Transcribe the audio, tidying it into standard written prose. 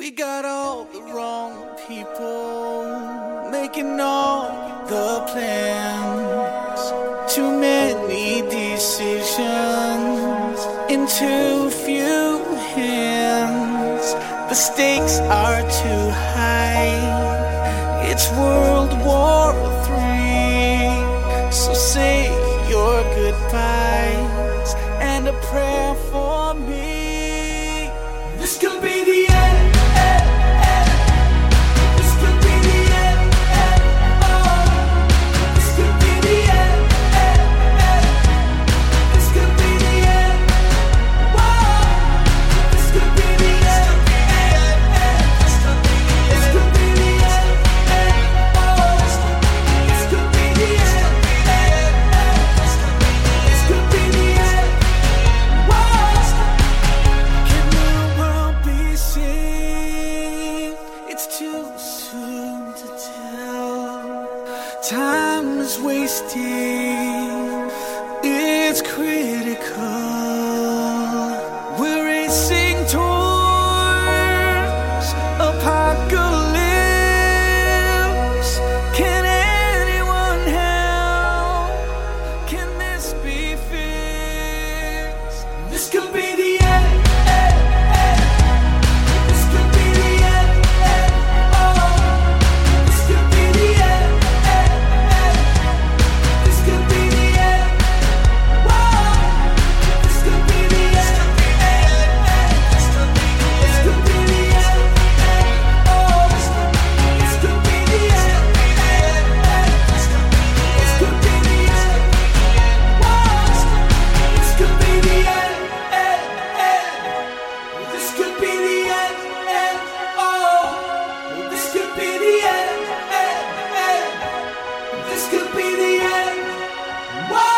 We got all the wrong people making all the plans. Too many decisions in too few hands. The stakes are too high. It's World War III. So say your goodbyes and a prayer for me. This could be the end. This could be the end. Oh, this could be the end. This could be the end. Whoa, this could be the end. This could be the end. Oh, this could be the end. This could be the end. Whoa, can the world be saved? It's too soon to tell. Time is wasting. It's critical. We're racing towards apocalypse. Can anyone help? Can this be fixed? This could be the end. This could be the end. Oh, this could be the end. This could be the end. Whoa, this could be the end. This could be the end. Oh, this could be the end. This could be the end. Whoa, this could be the end. This could be the end. Oh, this could be the end. This could be the end. Whoa.